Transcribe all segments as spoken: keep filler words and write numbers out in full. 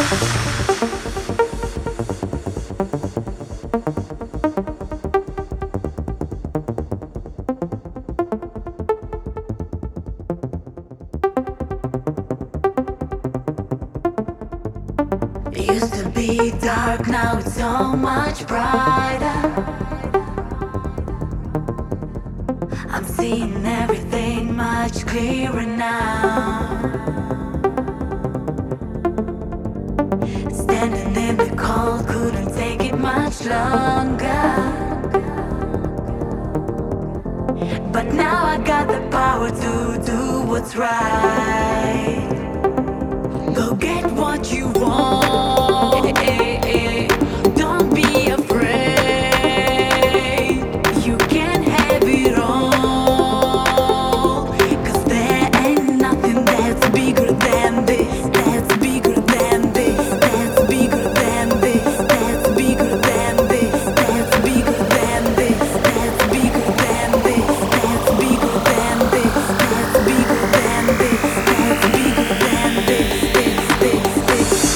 It used to be dark, now it's so much brighter. I'm seeing everything much clearer now. Standing in the cold, couldn't take it much longer. But now I got the power to do what's right. Go get what you want. Don't be afraid. You can have it all. 'Cause there ain't nothing that's bigger than this. That's bigger than this. That's bigger than this. That's bigger than this. That's bigger than this. That's bigger than this. That's bigger than this. That's bigger than this. That's bigger than this. This, this, this.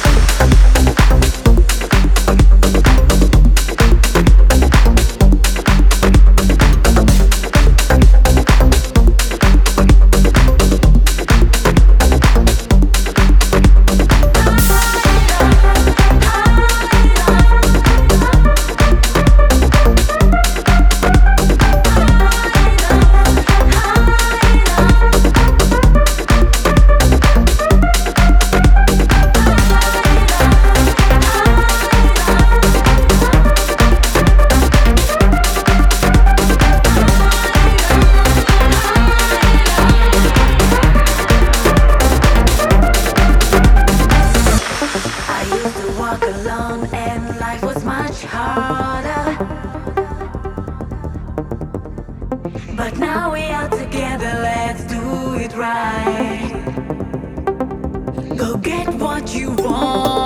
I used to walk alone and life was much harder. But now we are together, let's do it right. Go get what you want.